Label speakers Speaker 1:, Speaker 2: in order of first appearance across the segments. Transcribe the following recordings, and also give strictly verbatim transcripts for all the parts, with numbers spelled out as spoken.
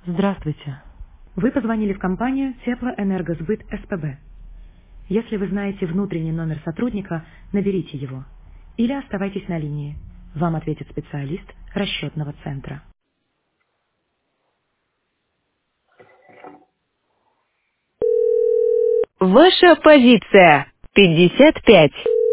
Speaker 1: Здравствуйте. Вы позвонили в компанию Теплоэнергосбыт СПБ. Если вы знаете внутренний номер сотрудника, наберите его. Или оставайтесь на линии. Вам ответит специалист расчетного центра.
Speaker 2: Ваша позиция пятьдесят пять.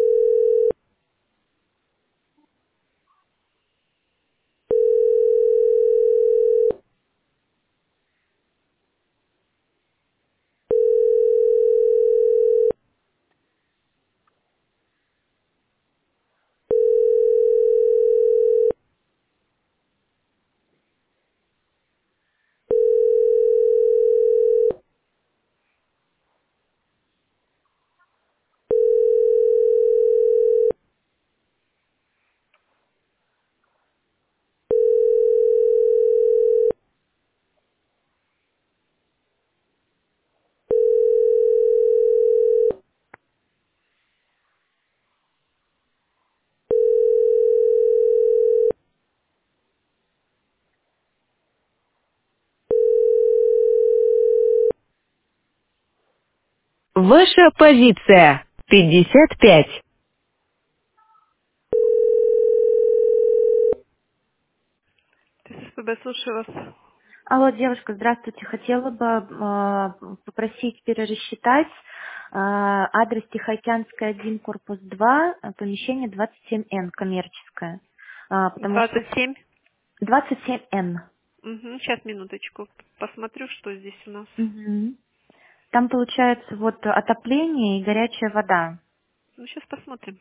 Speaker 2: Ваша позиция пятьдесят пять.
Speaker 3: ТСПБ, слушаю вас.
Speaker 4: Алло, девушка, здравствуйте. Хотела бы э, попросить перерасчитать э, адрес Тихоокеанская, один, корпус два, э, помещение двадцать семь эн, коммерческое. А, потому что
Speaker 3: двадцать семь.
Speaker 4: двадцать семь эн.
Speaker 3: Угу, сейчас, минуточку. Посмотрю, что здесь у нас.
Speaker 4: Мгм. Там получается вот отопление и горячая вода.
Speaker 3: Ну, сейчас посмотрим.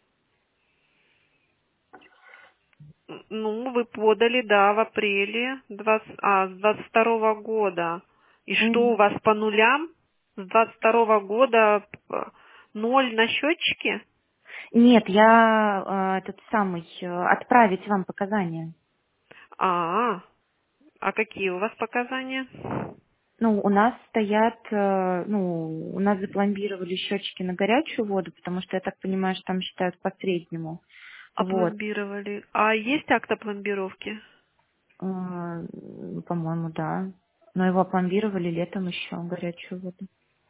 Speaker 3: М, Ну, вы подали, да, в апреле двадцать, а, с двадцать второго года. И что у
Speaker 4: Мгм.
Speaker 3: вас по нулям? С двадцать второго года п- ноль на счетчике?
Speaker 4: Нет, я э, этот самый э, отправить вам показания.
Speaker 3: А, а какие у вас показания?
Speaker 4: Ну, у нас стоят, э, ну, у нас запломбировали счетчики на горячую воду, потому что я так понимаю, что там считают по среднему. Вот.
Speaker 3: Опломбировали. А есть акт опломбировки?
Speaker 4: Э, По-моему, да. Но его опломбировали летом еще, горячую воду.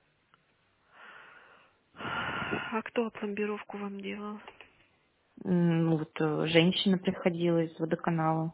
Speaker 3: А кто опломбировку вам делал?
Speaker 4: М, Ну, вот э, женщина приходила из водоканала.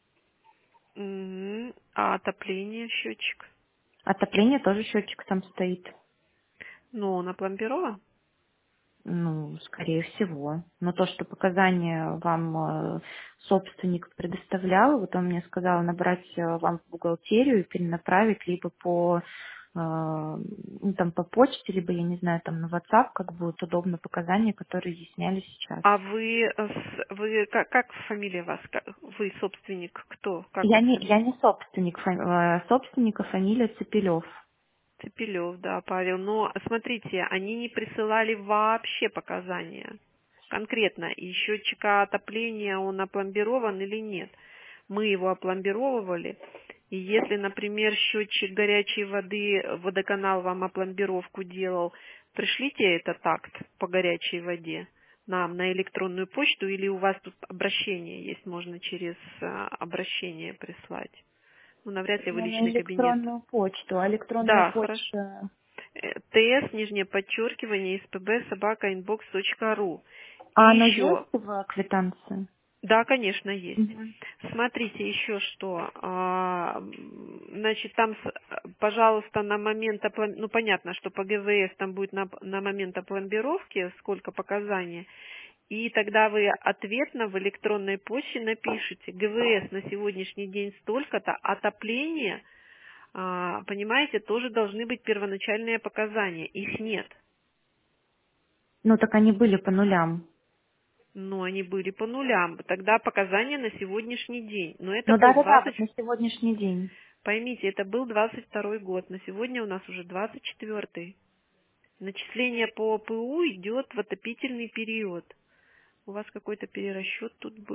Speaker 3: М, А отопление, счетчик?
Speaker 4: Отопление тоже счетчик там стоит.
Speaker 3: Ну, он опломбирован?
Speaker 4: Ну, скорее всего. Но то, что показания вам э, собственник предоставлял, вот он мне сказал набрать э, вам в бухгалтерию и перенаправить либо по, э, ну, там, по почте, либо, я не знаю, там на WhatsApp, как будет удобно показания, которые изъясняли сейчас.
Speaker 3: А вы, э, с- вы как, как фамилия вас? Как- Вы собственник кто? Как
Speaker 4: Я
Speaker 3: вас
Speaker 4: не,
Speaker 3: фамилия?
Speaker 4: я не собственник, фа- э, собственника фамилия Цепелев.
Speaker 3: Цепелев, да, Павел. Но смотрите, они не присылали вообще показания. Конкретно. И счетчика отопления, он опломбирован или нет. Мы его опломбировывали. И если, например, счетчик горячей воды, водоканал вам опломбировку делал, пришлите этот акт по горячей воде нам на электронную почту, или у вас тут обращение есть, можно через а, обращение прислать. Ну, навряд ли вы
Speaker 4: Я на
Speaker 3: личный кабинет.
Speaker 4: электронную почту. А электронная
Speaker 3: Да, хорошо.
Speaker 4: почта.
Speaker 3: Э, ТС, нижнее подчеркивание, СПБ, собака, инбокс точка ру. И
Speaker 4: А оно
Speaker 3: еще,
Speaker 4: есть в квитанции?
Speaker 3: да, конечно, есть.
Speaker 4: Мгм.
Speaker 3: Смотрите еще что. а, м, Значит, там, с- пожалуйста, на момент, оплом- ну, понятно, что по ГВС там будет на, на момент опломбировки, сколько показаний, и тогда вы ответно в электронной почте напишите ГВС на сегодняшний день столько-то, отопление, а, понимаете, тоже должны быть первоначальные показания. Их нет.
Speaker 4: Ну, так они были по нулям.
Speaker 3: Но они были по нулям. Тогда показания на сегодняшний день. Но это
Speaker 4: Ну,
Speaker 3: был
Speaker 4: да-да-да,
Speaker 3: двадцать.
Speaker 4: вот на сегодняшний день.
Speaker 3: Поймите, это был двадцать второй год. На сегодня у нас уже двадцать четвёртый. Начисление по ПУ идет в отопительный период. У вас какой-то перерасчет тут был.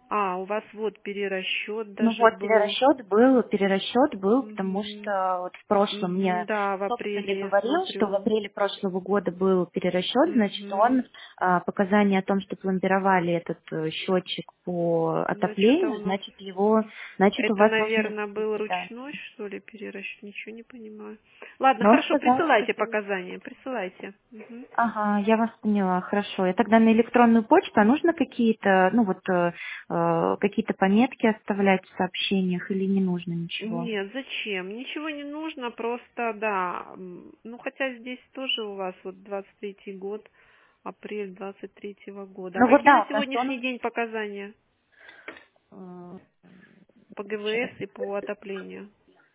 Speaker 3: А, у вас вот перерасчет
Speaker 4: Ну
Speaker 3: даже
Speaker 4: вот,
Speaker 3: был.
Speaker 4: перерасчет был, перерасчет был, потому
Speaker 3: Мгм.
Speaker 4: что вот в прошлом
Speaker 3: Мгм.
Speaker 4: мне
Speaker 3: Да, в
Speaker 4: собственник
Speaker 3: апреле я
Speaker 4: говорил, что в
Speaker 3: смотрю.
Speaker 4: апреле прошлого года был перерасчет, значит,
Speaker 3: Мгм.
Speaker 4: он а, показания о том, что пломбировали этот э, счетчик по
Speaker 3: Значит, это
Speaker 4: отоплению,
Speaker 3: у нас...
Speaker 4: значит, его, значит, у
Speaker 3: Это,
Speaker 4: вас должны
Speaker 3: наверное, был
Speaker 4: быть, да.
Speaker 3: ручной, что ли, перерасчет? Ничего не понимаю. Ладно,
Speaker 4: Но он
Speaker 3: хорошо,
Speaker 4: сказал, что
Speaker 3: присылайте
Speaker 4: был.
Speaker 3: показания, присылайте. Мгм.
Speaker 4: Ага, я вас поняла, хорошо. Я тогда на электронную почту, а нужно какие-то, ну вот, э, э, какие-то пометки оставлять в сообщениях или не нужно ничего?
Speaker 3: Нет, зачем? Ничего не нужно, просто, да, м, ну, хотя здесь тоже у вас вот двадцать третий год, апрель двадцать третьего года. А
Speaker 4: Ну вот
Speaker 3: какие на
Speaker 4: да, потому что
Speaker 3: сегодняшний
Speaker 4: он
Speaker 3: день показания
Speaker 4: э,
Speaker 3: по
Speaker 4: сейчас
Speaker 3: ГВС и по отоплению?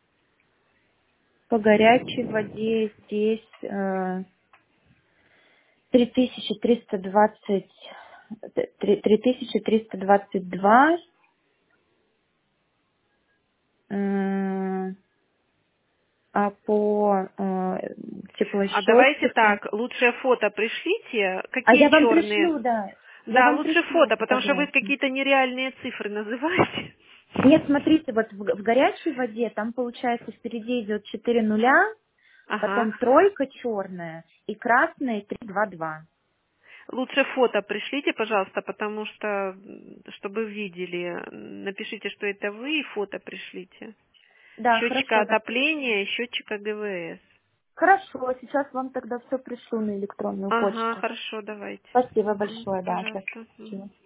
Speaker 4: по горячей воде здесь э, три тысячи триста двадцать три тысячи триста двадцать два, э, а по э,
Speaker 3: А давайте
Speaker 4: теплосчетчику.
Speaker 3: так, лучшее фото пришлите,
Speaker 4: А
Speaker 3: какие
Speaker 4: я вам
Speaker 3: черные?
Speaker 4: пришлю, да. Я
Speaker 3: Да,
Speaker 4: вам
Speaker 3: лучше
Speaker 4: пришлю
Speaker 3: фото, потому что вы
Speaker 4: фотографии.
Speaker 3: какие-то нереальные цифры называете.
Speaker 4: Нет, смотрите, вот в, в горячей воде там получается впереди идет четыре нуля,
Speaker 3: Ага.
Speaker 4: потом тройка черная и красная три два два.
Speaker 3: Лучше фото пришлите, пожалуйста, потому что, м, чтобы видели, напишите, что это вы, и фото пришлите.
Speaker 4: Да,
Speaker 3: Счетчика
Speaker 4: хорошо.
Speaker 3: отопления и счетчика ГВС.
Speaker 4: Хорошо, сейчас вам тогда все пришлю на электронную
Speaker 3: Ага,
Speaker 4: почту.
Speaker 3: хорошо, давайте.
Speaker 4: Спасибо
Speaker 3: Мгм,
Speaker 4: большое, да,
Speaker 3: пожалуйста. Мгм.
Speaker 4: спасибо.